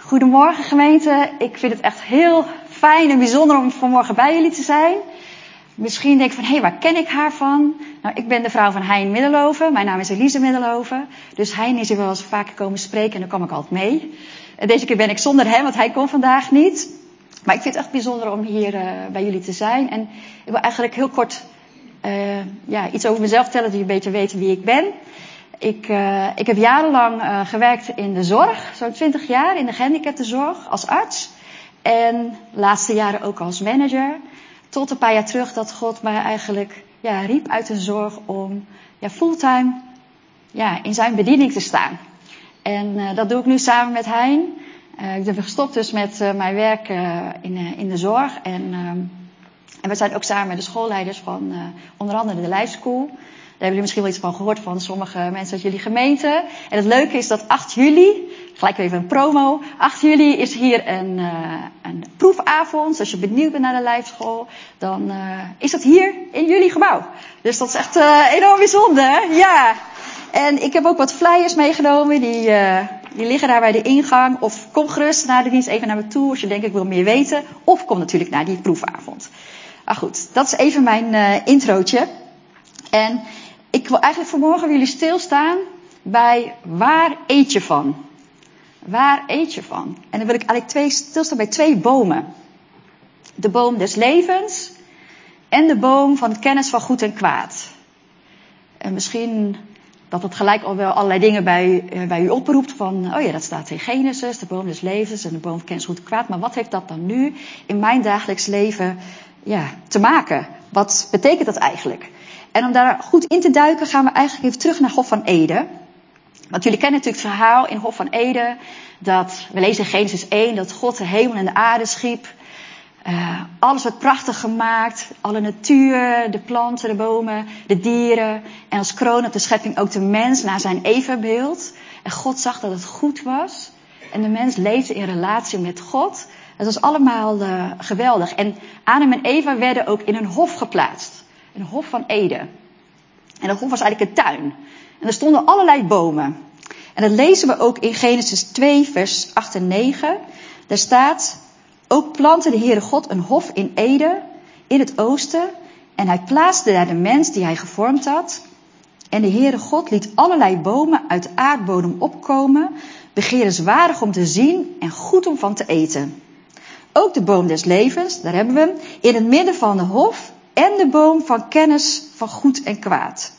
Goedemorgen gemeente. Ik vind het echt heel fijn en bijzonder om vanmorgen bij jullie te zijn. Misschien denk je van, waar ken ik haar van? Nou, ik ben de vrouw van Hein Middelhoven. Mijn naam is Elise Middelhoven. Dus Hein is hier wel eens vaker komen spreken en dan kom ik altijd mee. Deze keer ben ik zonder hem, want hij kon vandaag niet. Maar ik vind het echt bijzonder om hier bij jullie te zijn. En ik wil eigenlijk heel kort iets over mezelf vertellen, dat jullie beter weten wie ik ben. Ik heb jarenlang gewerkt in de zorg, zo'n 20 jaar in de gehandicaptenzorg als arts. En de laatste jaren ook als manager. Tot een paar jaar terug dat God mij eigenlijk riep uit de zorg om fulltime in zijn bediening te staan. En dat doe ik nu samen met Hein. Ik ben gestopt dus met mijn werk in de zorg. En we zijn ook samen met de schoolleiders van onder andere de Life School. Daar hebben jullie misschien wel iets van gehoord van sommige mensen uit jullie gemeente. En het leuke is dat 8 juli, gelijk even een promo. 8 juli is hier een proefavond. Als je benieuwd bent naar de Life School, dan is dat hier in jullie gebouw. Dus dat is echt enorm bijzonder. Ja. En ik heb ook wat flyers meegenomen. Die liggen daar bij de ingang. Of kom gerust na de dienst even naar me toe als je denkt ik wil meer weten. Of kom natuurlijk naar die proefavond. Maar goed, dat is even mijn introotje. En ik wil eigenlijk vanmorgen bij jullie stilstaan bij waar eet je van? Waar eet je van? En dan wil ik eigenlijk stilstaan bij 2 bomen. De boom des levens en de boom van de kennis van goed en kwaad. En misschien dat het gelijk al wel allerlei dingen bij u oproept van, dat staat in Genesis, de boom des levens en de boom van kennis van goed en kwaad. Maar wat heeft dat dan nu in mijn dagelijks leven te maken? Wat betekent dat eigenlijk? En om daar goed in te duiken gaan we eigenlijk even terug naar Hof van Eden. Want jullie kennen natuurlijk het verhaal in Hof van Eden. Dat we lezen in Genesis 1 dat God de hemel en de aarde schiep. Alles werd prachtig gemaakt. Alle natuur, de planten, de bomen, de dieren. En als kroon op de schepping ook de mens naar zijn evenbeeld. En God zag dat het goed was. En de mens leefde in relatie met God. Dat was allemaal geweldig. En Adam en Eva werden ook in een hof geplaatst. Een hof van Eden. En dat hof was eigenlijk een tuin. En er stonden allerlei bomen. En dat lezen we ook in Genesis 2 vers 8 en 9. Daar staat: ook plantte de Heere God een hof in Eden, in het oosten. En hij plaatste daar de mens die hij gevormd had. En de Heere God liet allerlei bomen uit de aardbodem opkomen, begeerenswaardig om te zien en goed om van te eten. Ook de boom des levens, daar hebben we hem, in het midden van de hof. En de boom van kennis van goed en kwaad.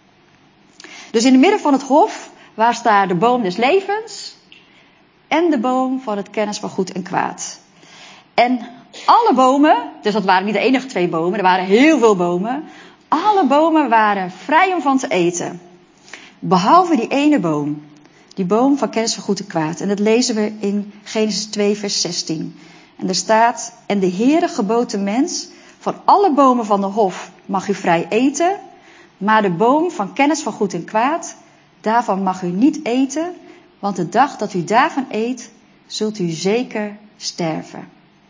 Dus in het midden van het hof, waar staat de boom des levens en de boom van het kennis van goed en kwaad. En alle bomen, dus dat waren niet de enige 2 bomen, er waren heel veel bomen. Alle bomen waren vrij om van te eten. Behalve die ene boom, die boom van kennis van goed en kwaad. En dat lezen we in Genesis 2 vers 16. En daar staat: en de Heere gebood de mens: van alle bomen van de hof mag u vrij eten, maar de boom van kennis van goed en kwaad, daarvan mag u niet eten, want de dag dat u daarvan eet, zult u zeker sterven.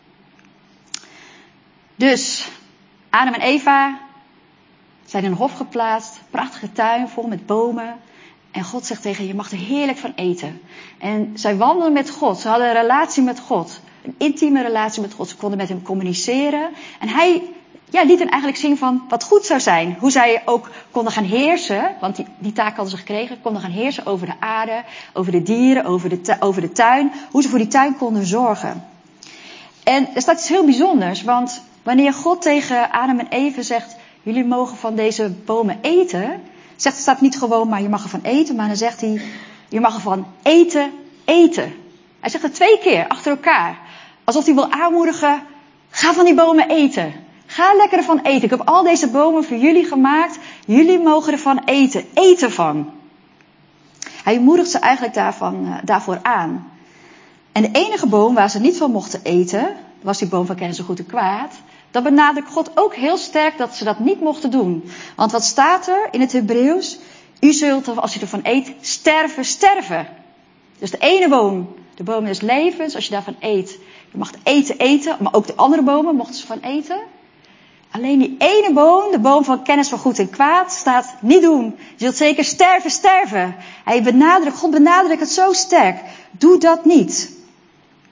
Dus Adam en Eva zijn in een hof geplaatst, prachtige tuin vol met bomen. En God zegt tegen je mag er heerlijk van eten. En zij wandelden met God, ze hadden een relatie met God. Een intieme relatie met God. Ze konden met hem communiceren. En hij liet hen eigenlijk zien van wat goed zou zijn. Hoe zij ook konden gaan heersen. Want die taak hadden ze gekregen. Konden gaan heersen over de aarde. Over de dieren. Over de tuin. Hoe ze voor die tuin konden zorgen. En er staat iets heel bijzonders. Want wanneer God tegen Adam en Eva zegt: jullie mogen van deze bomen eten. Staat niet gewoon maar je mag ervan eten. Maar dan zegt hij: je mag ervan eten. Hij zegt het 2 keer achter elkaar. Alsof hij wil aanmoedigen: ga van die bomen eten. Ga lekker ervan eten. Ik heb al deze bomen voor jullie gemaakt. Jullie mogen ervan eten. Eet ervan. Hij moedigt ze eigenlijk daarvoor aan. En de enige boom waar ze niet van mochten eten, was die boom van kennis van goed en kwaad. Dan benadrukt God ook heel sterk dat ze dat niet mochten doen. Want wat staat er in het Hebreeuws? U zult, als je ervan eet, sterven. Dus de ene boom, de boom des levens, als je daarvan eet, je mag eten, maar ook de andere bomen mochten ze van eten. Alleen die ene boom, de boom van kennis van goed en kwaad, staat niet doen. Je zult zeker sterven. God benadrukt het zo sterk. Doe dat niet.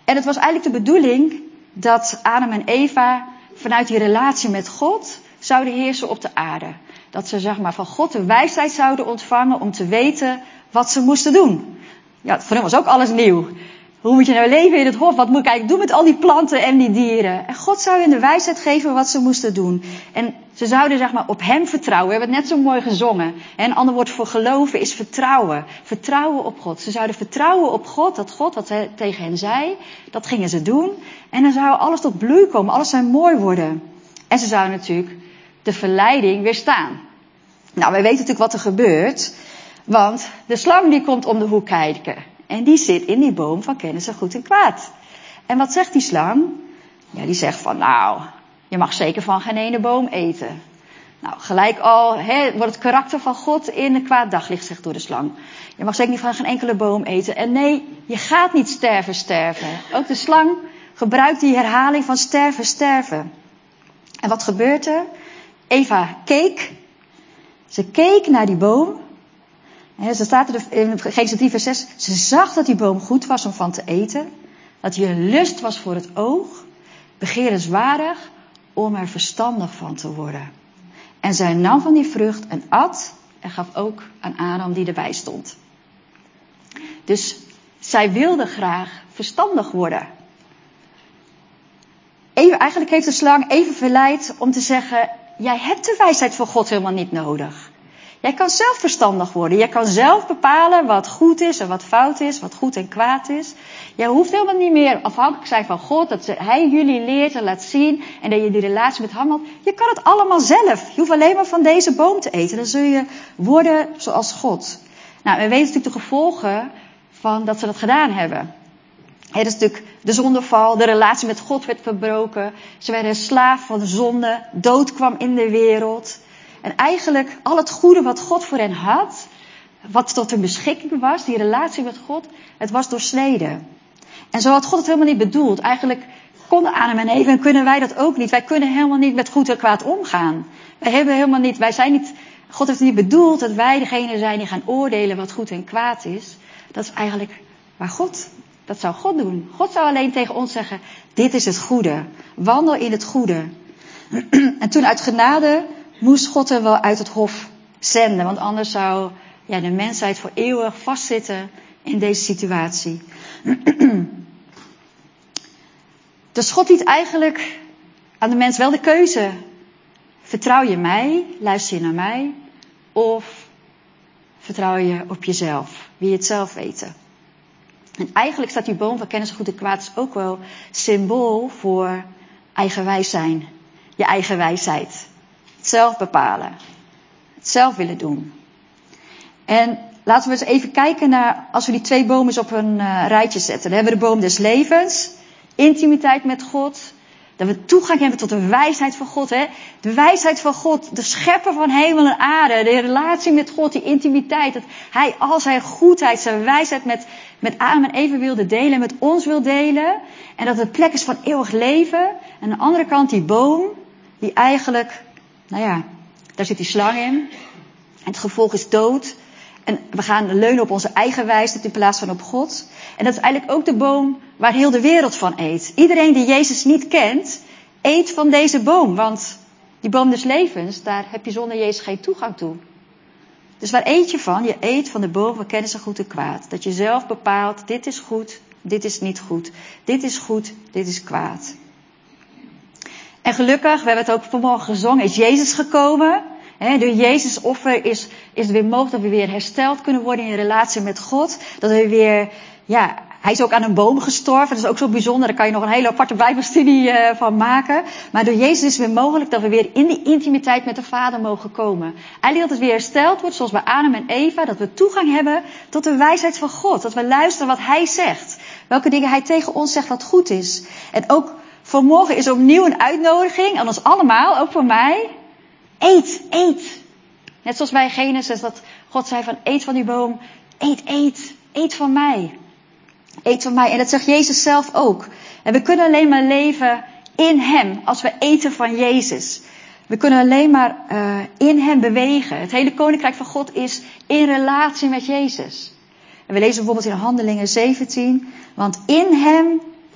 En het was eigenlijk de bedoeling dat Adam en Eva vanuit die relatie met God zouden heersen op de aarde. Dat ze zeg maar van God de wijsheid zouden ontvangen om te weten wat ze moesten doen. Ja, voor hen was ook alles nieuw. Hoe moet je nou leven in het hof? Wat moet ik eigenlijk doen met al die planten en die dieren? En God zou hen de wijsheid geven wat ze moesten doen. En ze zouden zeg maar op hem vertrouwen. We hebben het net zo mooi gezongen. En een ander woord voor geloven is vertrouwen. Vertrouwen op God. Ze zouden vertrouwen op God. Dat God wat hij tegen hen zei, dat gingen ze doen. En dan zou alles tot bloei komen. Alles zou mooi worden. En ze zouden natuurlijk de verleiding weerstaan. Nou, wij weten natuurlijk wat er gebeurt. Want de slang die komt om de hoek kijken. En die zit in die boom van kennis van goed en kwaad. En wat zegt die slang? Ja, die zegt van nou, je mag zeker van geen ene boom eten. Nou, gelijk al wordt het karakter van God in een kwaad daglicht gezegd door de slang. Je mag zeker niet van geen enkele boom eten. En nee, je gaat niet sterven. Ook de slang gebruikt die herhaling van sterven. En wat gebeurt er? Eva keek. Ze keek naar die boom. Ze staat er in Genesis 3 vers 6. Ze zag dat die boom goed was om van te eten. Dat die een lust was voor het oog. Begeerenswaardig om er verstandig van te worden. En zij nam van die vrucht en at. En gaf ook aan Adam die erbij stond. Dus zij wilde graag verstandig worden. Eigenlijk heeft de slang even verleid om te zeggen. Jij hebt de wijsheid van God helemaal niet nodig. Jij kan zelf verstandig worden. Jij kan zelf bepalen wat goed is en wat fout is. Wat goed en kwaad is. Jij hoeft helemaal niet meer afhankelijk te zijn van God. Dat hij jullie leert en laat zien. En dat je die relatie met hem had. Je kan het allemaal zelf. Je hoeft alleen maar van deze boom te eten. Dan zul je worden zoals God. Nou, we weten natuurlijk de gevolgen van dat ze dat gedaan hebben. Het is natuurlijk de zondeval. De relatie met God werd verbroken. Ze werden slaaf van de zonde. Dood kwam in de wereld. En eigenlijk al het goede wat God voor hen had, wat tot hun beschikking was, die relatie met God, het was doorsneden. En zo had God het helemaal niet bedoeld. Eigenlijk konden Adam en Eva en kunnen wij dat ook niet. Wij kunnen helemaal niet met goed en kwaad omgaan. God heeft niet bedoeld dat wij degene zijn die gaan oordelen wat goed en kwaad is. Dat is eigenlijk dat zou God doen. God zou alleen tegen ons zeggen, dit is het goede. Wandel in het goede. En toen uit genade moest God er wel uit het hof zenden. Want anders zou de mensheid voor eeuwig vastzitten in deze situatie. Dus God liet eigenlijk aan de mens wel de keuze. Vertrouw je mij, luister je naar mij. Of vertrouw je op jezelf, wil je het zelf weten. En eigenlijk staat die boom van kennis van goed en kwaad ook wel symbool voor eigenwijs zijn. Je eigen wijsheid. Het zelf bepalen. Het zelf willen doen. En laten we eens even kijken naar, als we die twee bomen eens op een rijtje zetten. Dan hebben we de boom des levens. Intimiteit met God. Dat we toegang hebben tot de wijsheid van God. De wijsheid van God. De schepper van hemel en aarde. De relatie met God. Die intimiteit. Dat hij al zijn goedheid, zijn wijsheid met Adam en Eva wilde delen. Met ons wil delen. En dat het plek is van eeuwig leven. En aan de andere kant die boom. Die eigenlijk, daar zit die slang in. En het gevolg is dood. En we gaan leunen op onze eigen wijsheid in plaats van op God. En dat is eigenlijk ook de boom waar heel de wereld van eet. Iedereen die Jezus niet kent, eet van deze boom. Want die boom des levens, daar heb je zonder Jezus geen toegang toe. Dus waar eet je van? Je eet van de boom van kennis van goed en kwaad. Dat je zelf bepaalt, dit is goed, dit is niet goed. Dit is goed, dit is kwaad. En gelukkig, we hebben het ook vanmorgen gezongen, is Jezus gekomen. Door Jezus' offer is het weer mogelijk dat we weer hersteld kunnen worden in relatie met God. Dat we weer, hij is ook aan een boom gestorven. Dat is ook zo bijzonder. Daar kan je nog een hele aparte Bijbelstudie van maken. Maar door Jezus is het weer mogelijk dat we weer in die intimiteit met de Vader mogen komen. Eigenlijk dat het weer hersteld wordt, zoals bij Adam en Eva. Dat we toegang hebben tot de wijsheid van God. Dat we luisteren wat hij zegt. Welke dingen hij tegen ons zegt wat goed is. En ook vanmorgen is opnieuw een uitnodiging aan ons allemaal, ook voor mij. Eet. Net zoals bij Genesis, dat God zei van eet van die boom. Eet van mij. Eet van mij. En dat zegt Jezus zelf ook. En we kunnen alleen maar leven in hem als we eten van Jezus. We kunnen alleen maar in hem bewegen. Het hele koninkrijk van God is in relatie met Jezus. En we lezen bijvoorbeeld in Handelingen 17. Want in hem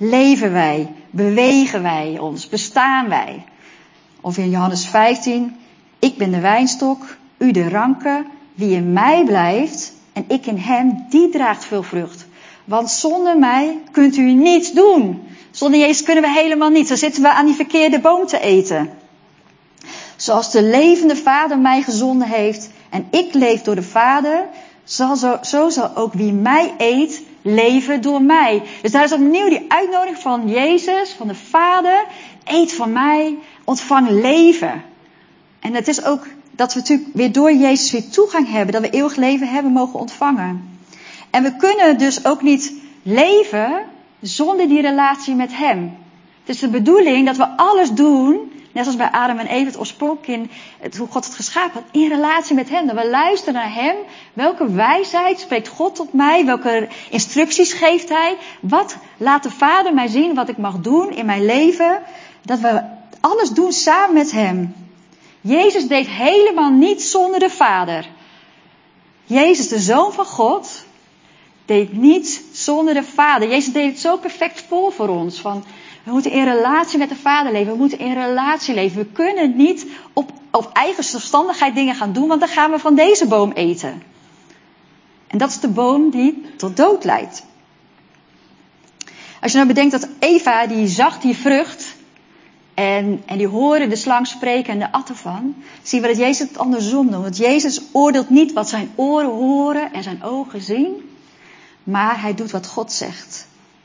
leven wij, bewegen wij ons, bestaan wij. Of in Johannes 15, ik ben de wijnstok, u de ranken, wie in mij blijft en ik in hem, die draagt veel vrucht. Want zonder mij kunt u niets doen. Zonder Jezus kunnen we helemaal niets. Dan zitten we aan die verkeerde boom te eten. Zoals de levende Vader mij gezonden heeft en ik leef door de Vader, zo zal ook wie mij eet leven door mij. Dus daar is opnieuw die uitnodiging van Jezus, van de Vader. Eet van mij, ontvang leven. En het is ook dat we natuurlijk weer door Jezus weer toegang hebben, dat we eeuwig leven hebben mogen ontvangen. En we kunnen dus ook niet leven zonder die relatie met hem. Het is de bedoeling dat we alles doen, net als bij Adam en Eva, het oorsprong in hoe God het geschapen had, in relatie met hem. Dat we luisteren naar hem. Welke wijsheid spreekt God tot mij? Welke instructies geeft hij? Wat laat de Vader mij zien wat ik mag doen in mijn leven? Dat we alles doen samen met hem. Jezus deed helemaal niets zonder de Vader. Jezus, de Zoon van God, deed niets zonder de Vader. Jezus deed het zo perfect voor ons. Van, we moeten in relatie met de Vader leven. We moeten in relatie leven. We kunnen niet op eigen zelfstandigheid dingen gaan doen, want dan gaan we van deze boom eten. En dat is de boom die tot dood leidt. Als je nou bedenkt dat Eva, die zag die vrucht en die hoorde de slang spreken en de at ervan, zien we dat Jezus het andersom doet. Want Jezus oordeelt niet wat zijn oren horen en zijn ogen zien, maar hij doet wat God zegt.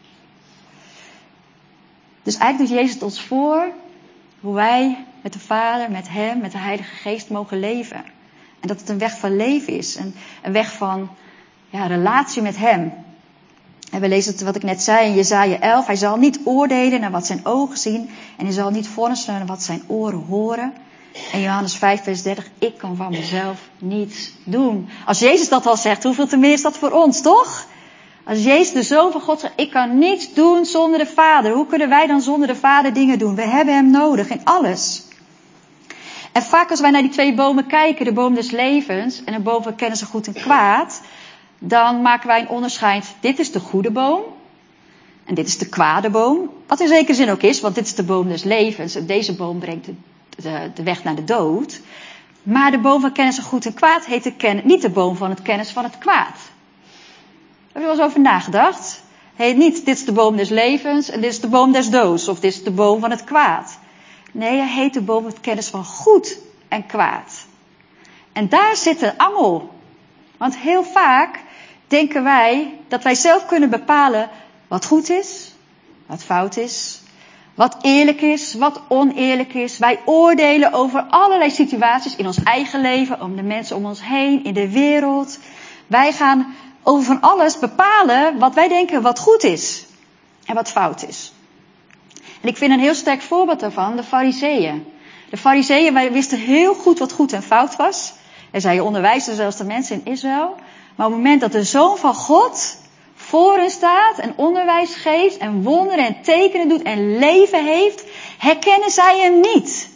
Dus eigenlijk doet Jezus het ons voor hoe wij met de Vader, met hem, met de Heilige Geest mogen leven. En dat het een weg van leven is. Een weg van relatie met hem. En we lezen het wat ik net zei in Jesaja 11. Hij zal niet oordelen naar wat zijn ogen zien. En hij zal niet vonnissen naar wat zijn oren horen. En Johannes 5 vers 30. Ik kan van mezelf niets doen. Als Jezus dat al zegt, hoeveel te meer is dat voor ons, toch? Als Jezus de Zoon van God zegt, ik kan niets doen zonder de Vader. Hoe kunnen wij dan zonder de Vader dingen doen? We hebben hem nodig in alles. En vaak als wij naar die twee bomen kijken, de boom des levens en de boom van kennis van goed en kwaad, dan maken wij een onderscheid. Dit is de goede boom en dit is de kwade boom. Wat in zekere zin ook is, want dit is de boom des levens en deze boom brengt de weg naar de dood. Maar de boom van kennis van goed en kwaad heet niet de boom van het kennis van het kwaad. Heb je er wel eens over nagedacht? Heet niet, dit is de boom des levens en dit is de boom des doods. Of dit is de boom van het kwaad. Nee, hij heet de boom van het kennis van goed en kwaad. En daar zit een angel. Want heel vaak denken wij dat wij zelf kunnen bepalen wat goed is, wat fout is, wat eerlijk is, wat oneerlijk is. Wij oordelen over allerlei situaties in ons eigen leven, om de mensen om ons heen, in de wereld. Wij gaan over van alles bepalen wat wij denken wat goed is en wat fout is. En ik vind een heel sterk voorbeeld daarvan de Farizeeën. De Farizeeën, wij wisten heel goed wat goed en fout was. En zij onderwijzen zelfs de mensen in Israël. Maar op het moment dat de Zoon van God voor hen staat en onderwijs geeft en wonderen en tekenen doet en leven heeft, herkennen zij hem niet.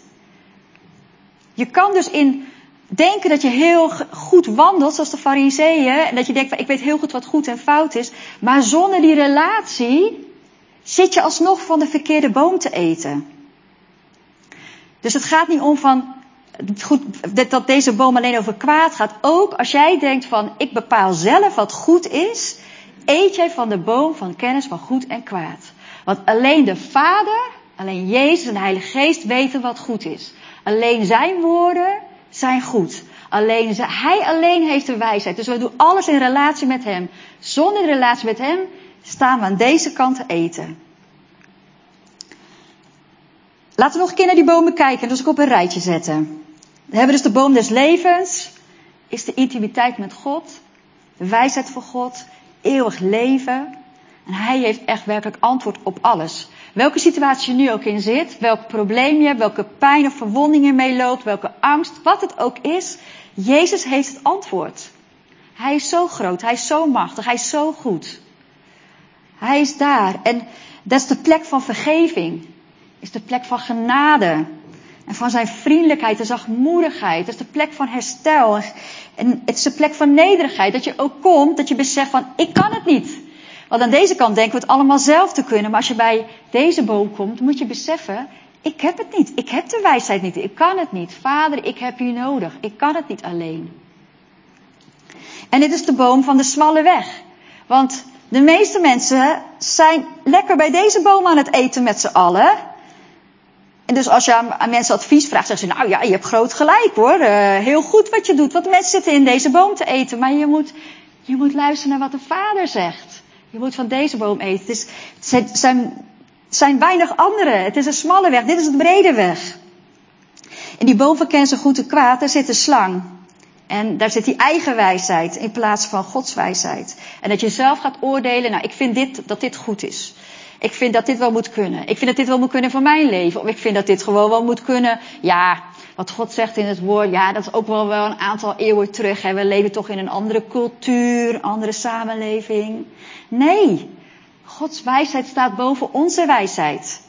Je kan dus denken dat je heel goed wandelt, zoals de Farizeeën, en dat je denkt, ik weet heel goed wat goed en fout is, maar zonder die relatie zit je alsnog van de verkeerde boom te eten. Dus het gaat niet om dat deze boom alleen over kwaad gaat. Ook als jij denkt van, ik bepaal zelf wat goed is, eet jij van de boom van kennis van goed en kwaad. Want alleen de Vader, alleen Jezus en de Heilige Geest weten wat goed is. Alleen zijn woorden zijn goed. Hij alleen heeft de wijsheid. Dus we doen alles in relatie met hem. Zonder de relatie met hem staan we aan deze kant te eten. Laten we nog een keer naar die bomen kijken. Dus ik op een rijtje zetten. We hebben dus de boom des levens. Is de intimiteit met God. De wijsheid van God. Eeuwig leven. En hij heeft echt werkelijk antwoord op alles. Welke situatie je nu ook in zit. Welk probleem je hebt. Welke pijn of verwonding je meeloopt. Welke angst. Wat het ook is. Jezus heeft het antwoord. Hij is zo groot. Hij is zo machtig. Hij is zo goed. Hij is daar. En dat is de plek van vergeving. Is de plek van genade. En van zijn vriendelijkheid en zachtmoedigheid. Het is de plek van herstel. En het is de plek van nederigheid. Dat je ook komt, dat je beseft van, ik kan het niet. Want aan deze kant denken we het allemaal zelf te kunnen. Maar als je bij deze boom komt, moet je beseffen, ik heb het niet. Ik heb de wijsheid niet. Ik kan het niet. Vader, ik heb u nodig. Ik kan het niet alleen. En dit is de boom van de smalle weg. Want de meeste mensen zijn lekker bij deze boom aan het eten met z'n allen. En dus als je aan mensen advies vraagt, zeggen ze, nou ja, je hebt groot gelijk hoor. Heel goed wat je doet. Want de mensen zitten in deze boom te eten. Maar je moet luisteren naar wat de Vader zegt. Je moet van deze boom eten. Het zijn weinig anderen. Het is een smalle weg. Dit is een brede weg. In die boom van kennis van goed en kwaad, daar zit een slang. En daar zit die eigen wijsheid in plaats van Gods wijsheid. En dat je zelf gaat oordelen, nou ik vind dat dit goed is. Ik vind dat dit wel moet kunnen. Ik vind dat dit wel moet kunnen voor mijn leven. Of ik vind dat dit gewoon wel moet kunnen. Ja, wat God zegt in het woord, ja, dat is ook wel een aantal eeuwen terug. Hè. We leven toch in een andere cultuur, een andere samenleving. Nee, Gods wijsheid staat boven onze wijsheid.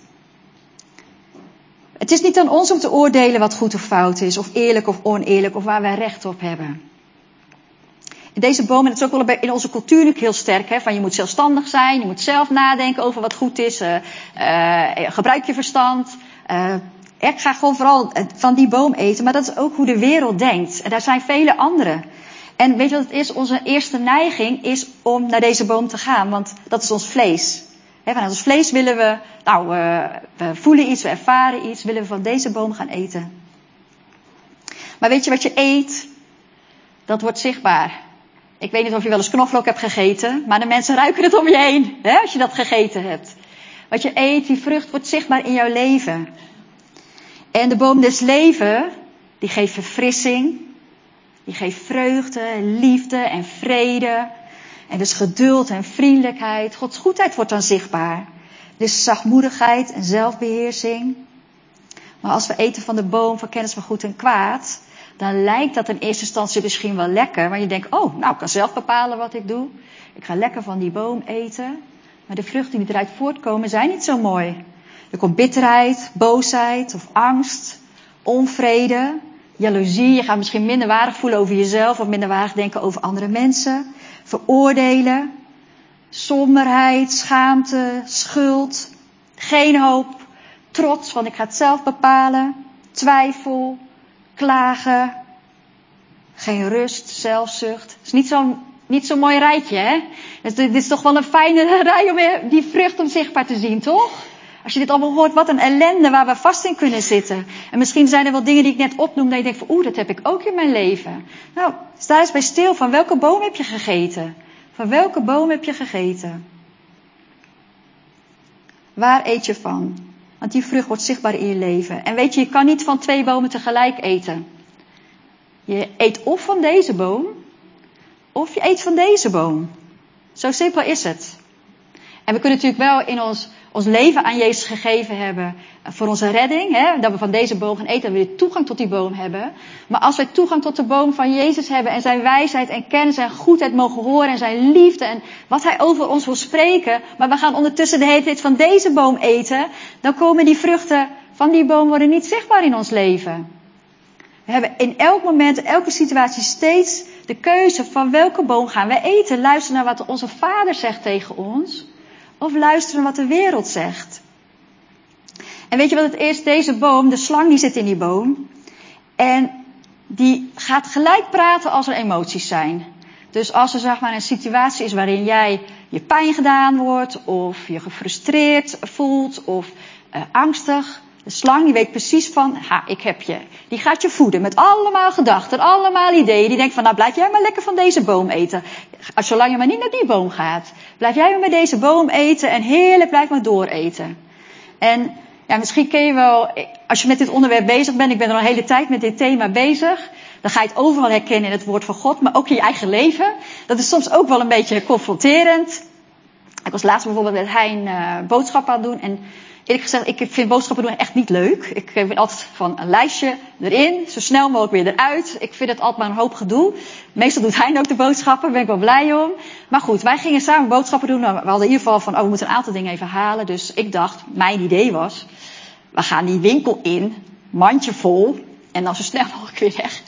Het is niet aan ons om te oordelen wat goed of fout is, of eerlijk of oneerlijk, of waar wij recht op hebben. In deze boom, en dat is ook wel in onze cultuur natuurlijk heel sterk, hè, van je moet zelfstandig zijn, je moet zelf nadenken over wat goed is, gebruik je verstand. Ik ga gewoon vooral van die boom eten, maar dat is ook hoe de wereld denkt. En daar zijn vele anderen. En weet je wat het is? Onze eerste neiging is om naar deze boom te gaan, want dat is ons vlees. Vanuit ons vlees willen we, we voelen iets, we ervaren iets, willen we van deze boom gaan eten. Maar weet je wat je eet? Dat wordt zichtbaar. Ik weet niet of je wel eens knoflook hebt gegeten, maar de mensen ruiken het om je heen, hè, als je dat gegeten hebt. Wat je eet, die vrucht wordt zichtbaar in jouw leven. En de boom des leven, die geeft verfrissing, die geeft vreugde, liefde en vrede. En dus geduld en vriendelijkheid. Gods goedheid wordt dan zichtbaar. Dus zachtmoedigheid en zelfbeheersing. Maar als we eten van de boom van kennis van goed en kwaad, dan lijkt dat in eerste instantie misschien wel lekker. Maar je denkt, oh, nou, ik kan zelf bepalen wat ik doe. Ik ga lekker van die boom eten. Maar de vruchten die eruit voortkomen zijn niet zo mooi. Er komt bitterheid, boosheid of angst, onvrede, jaloezie. Je gaat misschien minderwaardig voelen over jezelf of minderwaardig denken over andere mensen. Veroordelen, somberheid, schaamte, schuld, geen hoop, trots, want ik ga het zelf bepalen, twijfel, klagen, geen rust, zelfzucht. Het is niet zo'n mooi rijtje, hè? Dit is toch wel een fijne rij om weer die vrucht om zichtbaar te zien, toch? Als je dit allemaal hoort, wat een ellende waar we vast in kunnen zitten. En misschien zijn er wel dingen die ik net opnoem, dat je denkt van, dat heb ik ook in mijn leven. Nou, sta eens bij stil, van welke boom heb je gegeten? Van welke boom heb je gegeten? Waar eet je van? Want die vrucht wordt zichtbaar in je leven. En weet je kan niet van 2 bomen tegelijk eten. Je eet of van deze boom, of je eet van deze boom. Zo simpel is het. En we kunnen natuurlijk wel in ons leven aan Jezus gegeven hebben voor onze redding. Hè, dat we van deze boom gaan eten, dat we weer toegang tot die boom hebben. Maar als wij toegang tot de boom van Jezus hebben en zijn wijsheid en kennis en goedheid mogen horen en zijn liefde en wat hij over ons wil spreken. Maar we gaan ondertussen de hele tijd van deze boom eten. Dan komen die vruchten van die boom worden niet zichtbaar in ons leven. We hebben in elk moment, in elke situatie steeds de keuze van welke boom gaan we eten. Luisteren naar wat onze Vader zegt tegen ons. Of luisteren wat de wereld zegt. En weet je wat het is? Deze boom, de slang die zit in die boom. En die gaat gelijk praten als er emoties zijn. Dus als er zeg maar een situatie is waarin jij je pijn gedaan wordt. Of je gefrustreerd voelt. Of angstig. De slang die weet precies van, ik heb je. Die gaat je voeden met allemaal gedachten, allemaal ideeën. Die denkt van, nou blijf jij maar lekker van deze boom eten. Zolang je maar niet naar die boom gaat. Blijf jij maar met deze boom eten en heerlijk blijf maar dooreten. En ja, misschien ken je wel, als je met dit onderwerp bezig bent, ik ben er al een hele tijd met dit thema bezig. Dan ga je het overal herkennen in het woord van God, maar ook in je eigen leven. Dat is soms ook wel een beetje confronterend. Ik was laatst bijvoorbeeld met Hein boodschappen aan het doen en eerlijk gezegd, ik vind boodschappen doen echt niet leuk. Ik ben altijd van een lijstje erin, zo snel mogelijk weer eruit. Ik vind het altijd maar een hoop gedoe. Meestal doet hij ook de boodschappen, daar ben ik wel blij om. Maar goed, wij gingen samen boodschappen doen. We hadden in ieder geval van, we moeten een aantal dingen even halen. Dus ik dacht, mijn idee was, we gaan die winkel in, mandje vol, en dan zo snel mogelijk weer weg.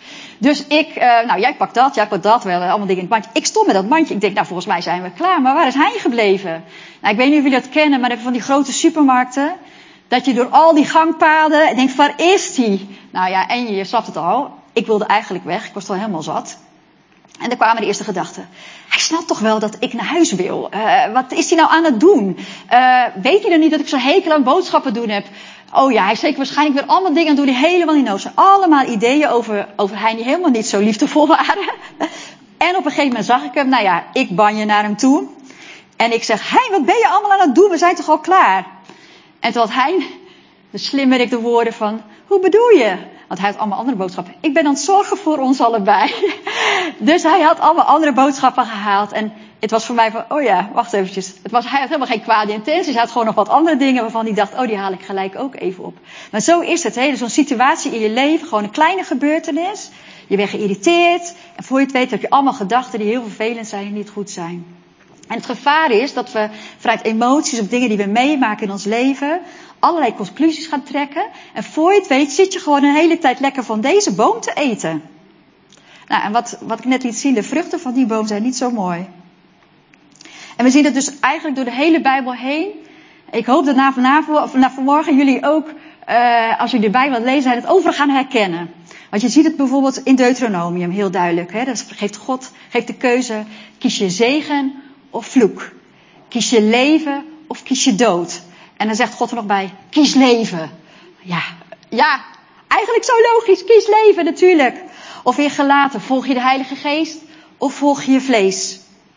Dus jij pakt dat wel, allemaal dingen in het mandje. Ik stond met dat mandje. Ik denk, nou, volgens mij zijn we klaar. Maar waar is hij gebleven? Nou, ik weet niet of jullie dat kennen, maar van die grote supermarkten. Dat je door al die gangpaden denkt, waar is die? Nou ja, en je snapt het al. Ik wilde eigenlijk weg. Ik was al helemaal zat. En dan kwamen de eerste gedachten. Hij snapt toch wel dat ik naar huis wil? Wat is hij nou aan het doen? Weet hij dan niet dat ik zo'n hekel aan boodschappen doen heb? Oh ja, hij is zeker waarschijnlijk weer allemaal dingen aan het doen die helemaal niet nodig zijn. Allemaal ideeën over hij die helemaal niet zo liefdevol waren. En op een gegeven moment zag ik hem. Nou ja, ik banje naar hem toe. En ik zeg, wat ben je allemaal aan het doen? We zijn toch al klaar? En toen had hij de slimmerik de woorden van, hoe bedoel je? Want hij had allemaal andere boodschappen. Ik ben aan het zorgen voor ons allebei. Dus hij had allemaal andere boodschappen gehaald. En het was voor mij van, oh ja, wacht eventjes. Hij had helemaal geen kwade intenties. Hij had gewoon nog wat andere dingen waarvan hij dacht, die haal ik gelijk ook even op. Maar zo is het. Zo'n situatie in je leven, gewoon een kleine gebeurtenis. Je bent geïrriteerd. En voor je het weet heb je allemaal gedachten die heel vervelend zijn en niet goed zijn. En het gevaar is dat we vanuit emoties of dingen die we meemaken in ons leven allerlei conclusies gaan trekken. En voor je het weet zit je gewoon een hele tijd lekker van deze boom te eten. Nou, en wat ik net liet zien, de vruchten van die boom zijn niet zo mooi. En we zien het dus eigenlijk door de hele Bijbel heen. Ik hoop dat na vanmorgen jullie ook, als jullie de Bijbel lezen, zijn het overal gaan herkennen. Want je ziet het bijvoorbeeld in Deuteronomium heel duidelijk. Dan geeft de keuze, kies je zegen of vloek. Kies je leven of kies je dood. En dan zegt God er nog bij, kies leven. Ja, eigenlijk zo logisch, kies leven natuurlijk. Of in Galaten, volg je de Heilige Geest of volg je je vlees.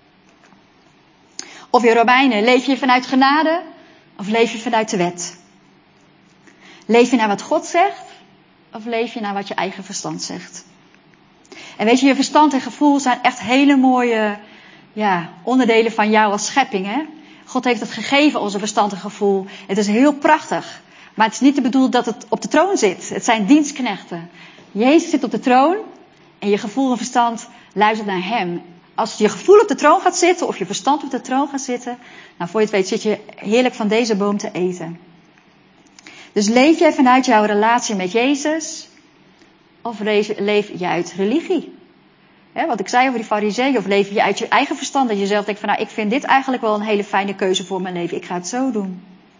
Of in Romeinen, leef je vanuit genade of leef je vanuit de wet. Leef je naar wat God zegt of leef je naar wat je eigen verstand zegt. En weet je verstand en gevoel zijn echt hele mooie onderdelen van jou als schepping. Hè? God heeft het gegeven, onze verstand en gevoel. Het is heel prachtig. Maar het is niet de bedoeling dat het op de troon zit. Het zijn dienstknechten. Jezus zit op de troon en je gevoel en verstand luistert naar hem. Als je gevoel op de troon gaat zitten of je verstand op de troon gaat zitten, nou voor je het weet zit je heerlijk van deze boom te eten. Dus leef jij vanuit jouw relatie met Jezus of leef je uit religie? Wat ik zei over die farizeeën, of leef je uit je eigen verstand dat je zelf denkt van ik vind dit eigenlijk wel een hele fijne keuze voor mijn leven. Ik ga het zo doen.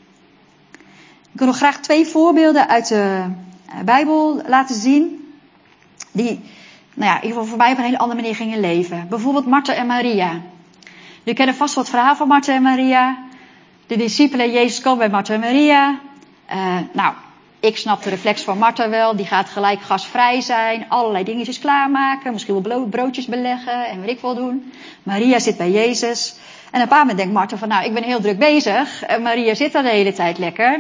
Ik wil nog graag 2 voorbeelden uit de Bijbel laten zien. Die, in ieder geval voor mij op een hele andere manier gingen leven. Bijvoorbeeld Martha en Maria. Jullie kennen vast wel het verhaal van Martha en Maria. De discipelen Jezus komen bij Martha en Maria. Ik snap de reflex van Martha wel. Die gaat gelijk gasvrij zijn. Allerlei dingetjes klaarmaken. Misschien wel broodjes beleggen. En weet ik wel doen. Maria zit bij Jezus. En op een paar moment denkt Martha van ik ben heel druk bezig. En Maria zit daar de hele tijd lekker.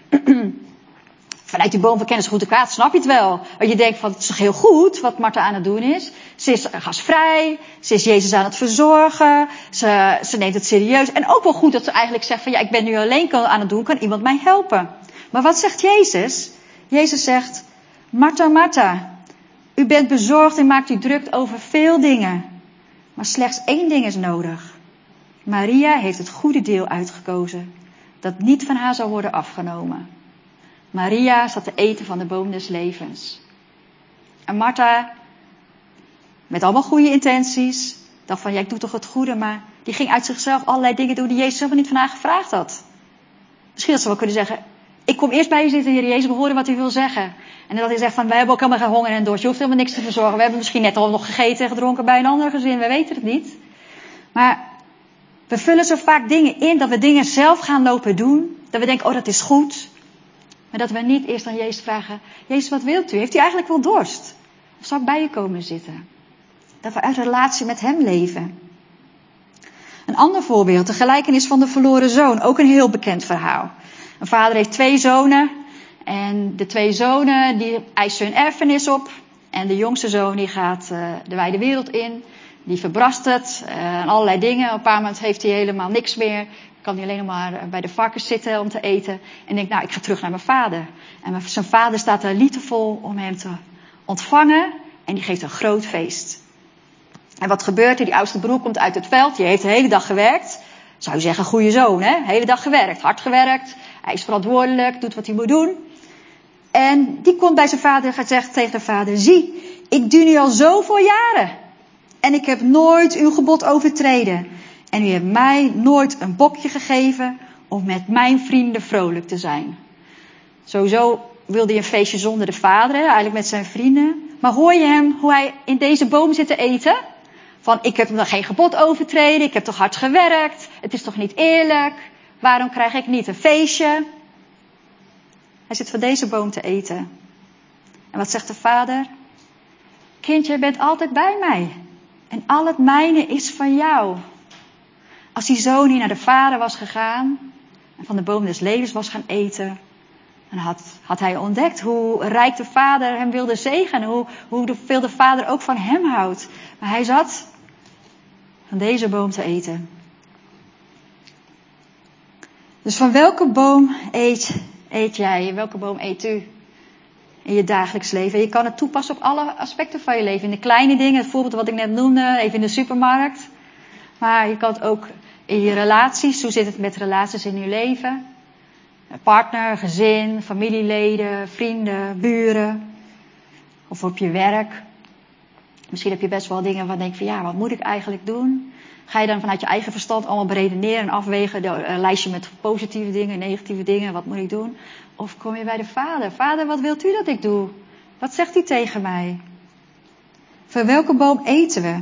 Vanuit die boom van kennis goed en kwaad snap je het wel. Want je denkt van het is toch heel goed wat Martha aan het doen is. Ze is gasvrij. Ze is Jezus aan het verzorgen. Ze neemt het serieus. En ook wel goed dat ze eigenlijk zegt van ik ben nu alleen aan het doen. Kan iemand mij helpen? Maar wat zegt Jezus? Jezus zegt, Martha, Martha, u bent bezorgd en maakt u druk over veel dingen. Maar slechts 1 ding is nodig. Maria heeft het goede deel uitgekozen, dat niet van haar zal worden afgenomen. Maria zat te eten van de boom des levens. En Martha, met allemaal goede intenties, dacht van ik doe toch het goede, maar die ging uit zichzelf allerlei dingen doen die Jezus helemaal niet van haar gevraagd had. Misschien had ze wel kunnen zeggen, ik kom eerst bij je zitten, Heer Jezus, we horen wat u wil zeggen. En dat hij zegt van, wij hebben ook helemaal geen honger en dorst. Je hoeft helemaal niks te verzorgen. We hebben misschien net al nog gegeten en gedronken bij een ander gezin. We weten het niet. Maar we vullen zo vaak dingen in, dat we dingen zelf gaan lopen doen. Dat we denken, dat is goed. Maar dat we niet eerst aan Jezus vragen, Jezus, wat wilt u? Heeft u eigenlijk wel dorst? Of zou ik bij u komen zitten? Dat we uit relatie met hem leven. Een ander voorbeeld, de gelijkenis van de verloren zoon. Ook een heel bekend verhaal. Een vader heeft 2 zonen. En de 2 zonen die eisen hun erfenis op. En de jongste zoon die gaat de wijde wereld in. Die verbrast het. En allerlei dingen. Op een paar moment heeft hij helemaal niks meer. Kan hij alleen nog maar bij de varkens zitten om te eten. En denkt, ik ga terug naar mijn vader. En zijn vader staat daar liefdevol om hem te ontvangen. En die geeft een groot feest. En wat gebeurt er? Die oudste broer komt uit het veld. Die heeft de hele dag gewerkt. Zou je zeggen, goede zoon, hè? Hele dag gewerkt, hard gewerkt. Hij is verantwoordelijk, doet wat hij moet doen. En die komt bij zijn vader en zegt tegen de vader, zie, Ik dien u al zoveel jaren. En ik heb nooit uw gebod overtreden. En u hebt mij nooit een bokje gegeven om met mijn vrienden vrolijk te zijn. Sowieso wilde hij een feestje zonder de vader, eigenlijk met zijn vrienden. Maar hoor je hem hoe hij in deze boom zit te eten? Van, ik heb nog geen gebod overtreden, ik heb toch hard gewerkt. Het is toch niet eerlijk? Waarom krijg ik niet een feestje? Hij zit van deze boom te eten. En wat zegt de vader? Kindje, je bent altijd bij mij. En al het mijne is van jou. Als die zoon hier naar de vader was gegaan en van de boom des levens was gaan eten, dan had hij ontdekt hoe rijk de vader hem wilde zegenen. Hoeveel de vader ook van hem houdt. Maar hij zat van deze boom te eten. Dus van welke boom eet jij? Welke boom eet u in je dagelijks leven? Je kan het toepassen op alle aspecten van je leven. In de kleine dingen, het voorbeeld wat ik net noemde, even in de supermarkt. Maar je kan het ook in je relaties. Hoe zit het met relaties in je leven? Partner, gezin, familieleden, vrienden, buren. Of op je werk. Misschien heb je best wel dingen waar je denkt van ja, wat moet ik eigenlijk doen? Ga je dan vanuit je eigen verstand allemaal beredeneren en afwegen. Een lijstje met positieve dingen, negatieve dingen. Wat moet ik doen? Of kom je bij de vader. Vader, wat wilt u dat ik doe? Wat zegt u tegen mij? Van welke boom eten we?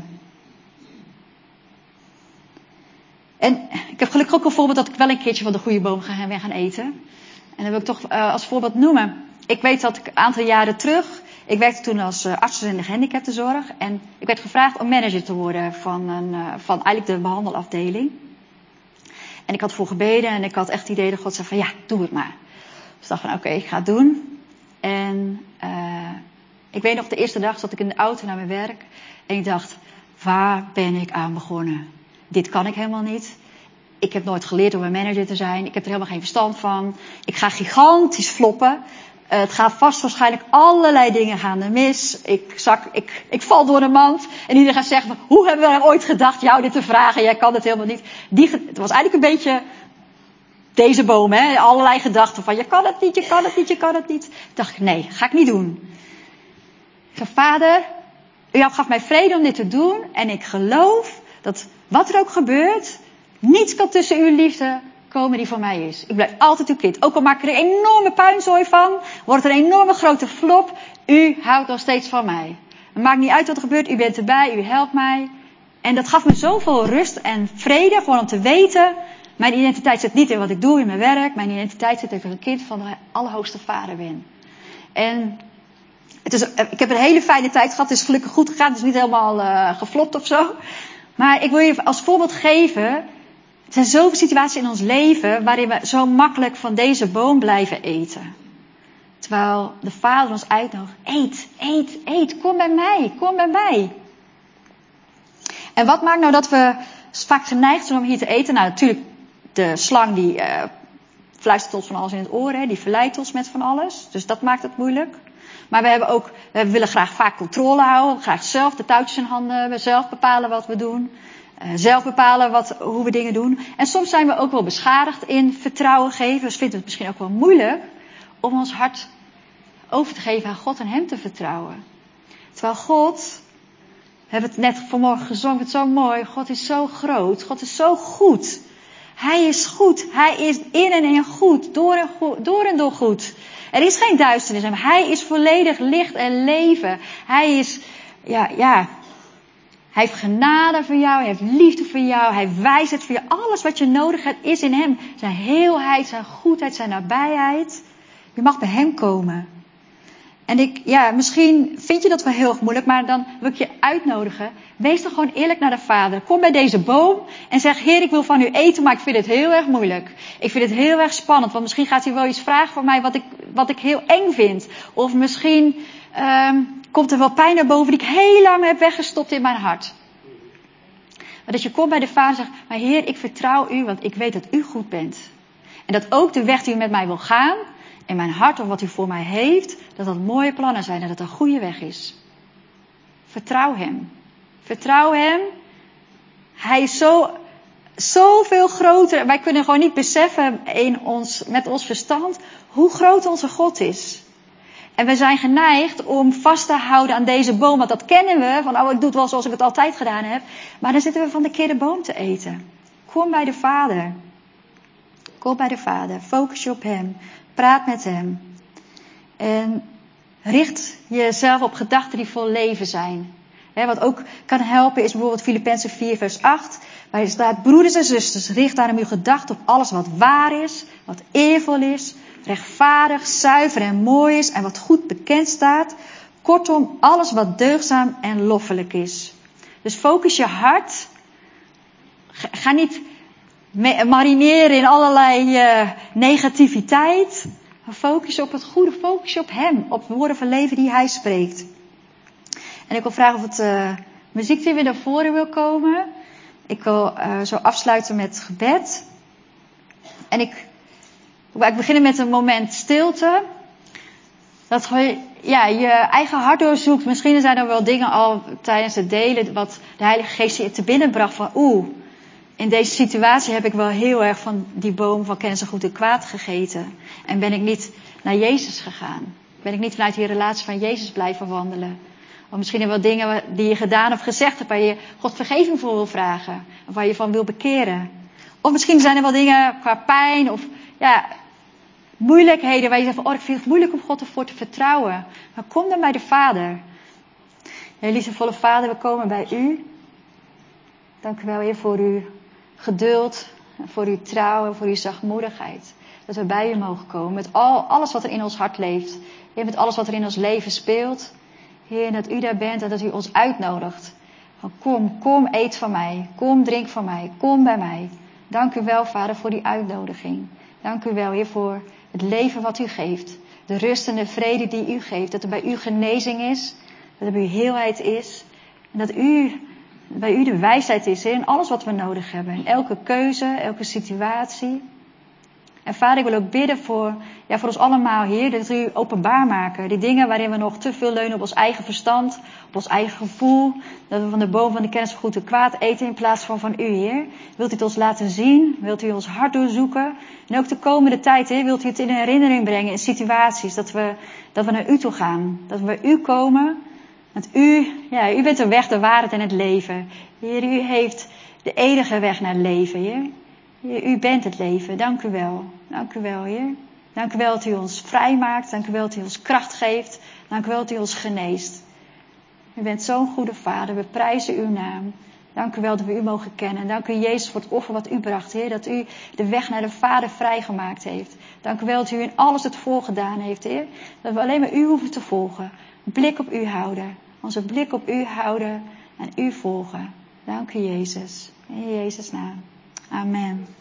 En ik heb gelukkig ook een voorbeeld dat ik wel een keertje van de goede boom ben gaan eten. En dat wil ik toch als voorbeeld noemen. Ik weet dat ik een aantal jaren terug, ik werkte toen als arts in de gehandicaptenzorg. En ik werd gevraagd om manager te worden van eigenlijk de behandelafdeling. En ik had voor gebeden en ik had echt het idee dat God zei van ja, doe het maar. Dus ik dacht van oké, ik ga het doen. En ik weet nog de eerste dag zat ik in de auto naar mijn werk. En ik dacht, waar ben ik aan begonnen? Dit kan ik helemaal niet. Ik heb nooit geleerd om een manager te zijn. Ik heb er helemaal geen verstand van. Ik ga gigantisch floppen. Het gaat vast waarschijnlijk allerlei dingen gaan er mis. Ik val door de mand. En iedereen gaat zeggen, hoe hebben we er ooit gedacht jou dit te vragen? Jij kan het helemaal niet. Het was eigenlijk een beetje deze boom, hè? Allerlei gedachten van je kan het niet, je kan het niet, je kan het niet. Ik dacht, nee, ga ik niet doen. Ik zei, Vader, u gaf mij vrede om dit te doen. En ik geloof dat wat er ook gebeurt, niets kan tussen uw liefde komen die voor mij is. Ik blijf altijd uw kind. Ook al maak ik er een enorme puinzooi van, wordt het een enorme grote flop. U houdt nog steeds van mij. Het maakt niet uit wat er gebeurt, u bent erbij, u helpt mij. En dat gaf me zoveel rust en vrede, gewoon om te weten, mijn identiteit zit niet in wat ik doe in mijn werk. Mijn identiteit zit in dat ik een kind van de Allerhoogste Vader ben. En ik heb een hele fijne tijd gehad. Het is gelukkig goed gegaan. Het is niet helemaal geflopt of zo. Maar ik wil je als voorbeeld geven. Er zijn zoveel situaties in ons leven waarin we zo makkelijk van deze boom blijven eten. Terwijl de Vader ons uitnodigt. Eet, eet, eet. Kom bij mij. Kom bij mij. En wat maakt nou dat we vaak geneigd zijn om hier te eten? Nou, natuurlijk, de slang die fluistert ons van alles in het oor. Hè, die verleidt ons met van alles. Dus dat maakt het moeilijk. Maar we willen graag vaak controle houden. Graag zelf de touwtjes in handen hebben. Zelf bepalen wat we doen. Zelf bepalen hoe we dingen doen. En soms zijn we ook wel beschadigd in vertrouwen geven. Dus vinden we het misschien ook wel moeilijk om ons hart over te geven aan God en Hem te vertrouwen. Terwijl God, we hebben het net vanmorgen gezongen, het is zo mooi. God is zo groot. God is zo goed. Hij is goed. Hij is in en in goed. Door en door goed. Er is geen duisternis in hem. Hij is volledig licht en leven. Hij is, hij heeft genade voor jou. Hij heeft liefde voor jou. Hij heeft wijsheid voor jou. Alles wat je nodig hebt is in hem. Zijn heelheid, zijn goedheid, zijn nabijheid. Je mag bij hem komen. En misschien vind je dat wel heel erg moeilijk, maar dan wil ik je uitnodigen. Wees dan gewoon eerlijk naar de Vader. Kom bij deze boom en zeg, Heer, ik wil van u eten, maar ik vind het heel erg moeilijk. Ik vind het heel erg spannend, want misschien gaat u wel iets vragen van mij wat ik heel eng vind. Of misschien komt er wel pijn naar boven die ik heel lang heb weggestopt in mijn hart. Maar dat je komt bij de Vader en zegt, maar Heer, ik vertrouw u, want ik weet dat u goed bent. En dat ook de weg die u met mij wil gaan, in mijn hart of wat u voor mij heeft, dat mooie plannen zijn en dat het een goede weg is. Vertrouw hem. Vertrouw hem. Hij is zoveel groter. Wij kunnen gewoon niet beseffen met ons verstand hoe groot onze God is. En we zijn geneigd om vast te houden aan deze boom. Want dat kennen we. Van, ik doe het wel zoals ik het altijd gedaan heb. Maar dan zitten we van de verkeerde boom te eten. Kom bij de Vader. Kom bij de Vader. Focus je op Hem. Praat met Hem. En richt jezelf op gedachten die vol leven zijn. Wat ook kan helpen is bijvoorbeeld Filippenzen 4 vers 8. Waar staat, broeders en zusters, richt daarom uw gedachten op alles wat waar is. Wat eervol is. Rechtvaardig, zuiver en mooi is. En wat goed bekend staat. Kortom, alles wat deugdzaam en loffelijk is. Dus focus je hart. Ga niet marineren in allerlei negativiteit. Maar focus je op het goede. Focus je op Hem. Op woorden van leven die Hij spreekt. En ik wil vragen of het muziekteam weer naar voren wil komen. Ik wil zo afsluiten met gebed. En ik begin met een moment stilte. Dat je eigen hart doorzoekt. Misschien zijn er wel dingen al tijdens het delen wat de Heilige Geest je te binnen bracht van in deze situatie heb ik wel heel erg van die boom van kennis en goed en kwaad gegeten. En ben ik niet naar Jezus gegaan. Ben ik niet vanuit die relatie van Jezus blijven wandelen. Of misschien er wel dingen die je gedaan of gezegd hebt waar je God vergeving voor wil vragen. Of waar je van wil bekeren. Of misschien zijn er wel dingen qua pijn of moeilijkheden waar je zegt van ik vind het moeilijk om God ervoor te vertrouwen. Maar kom dan bij de Vader. Heer, liefdevolle Vader, we komen bij U. Dank u wel, Heer, voor uw geduld, voor uw trouw en voor uw zachtmoedigheid. Dat we bij u mogen komen met alles wat er in ons hart leeft. Heer, met alles wat er in ons leven speelt. Heer, dat u daar bent en dat u ons uitnodigt. Kom, eet van mij. Kom, drink van mij. Kom bij mij. Dank u wel, Vader, voor die uitnodiging. Dank u wel, Heer, voor het leven wat u geeft. De rust en de vrede die u geeft. Dat er bij u genezing is. Dat er bij u heelheid is. En dat bij u de wijsheid is, Heer, in alles wat we nodig hebben. In elke keuze, elke situatie. En Vader, ik wil ook bidden voor ons allemaal, Heer, dat u openbaar maken. Die dingen waarin we nog te veel leunen op ons eigen verstand, op ons eigen gevoel. Dat we van de boom van de kennis van goed en kwaad eten in plaats van u, Heer. Wilt u het ons laten zien? Wilt u ons hart doorzoeken? En ook de komende tijd, Heer, wilt u het in herinnering brengen in situaties dat we naar u toe gaan. Dat we bij u komen. Want u bent de weg, de waarheid en het leven. Heer, u heeft de enige weg naar het leven, Heer. Heer, u bent het leven. Dank u wel. Dank u wel, Heer. Dank u wel dat u ons vrijmaakt. Dank u wel dat u ons kracht geeft. Dank u wel dat u ons geneest. U bent zo'n goede Vader. We prijzen uw naam. Dank u wel dat we u mogen kennen. Dank u, Jezus, voor het offer wat u bracht, Heer. Dat u de weg naar de Vader vrijgemaakt heeft. Dank u wel dat u in alles het voorgedaan heeft, Heer. Dat we alleen maar u hoeven te volgen. Blik op u houden. Onze blik op u houden en u volgen. Dank u, Jezus. In Jezus' naam. Amen.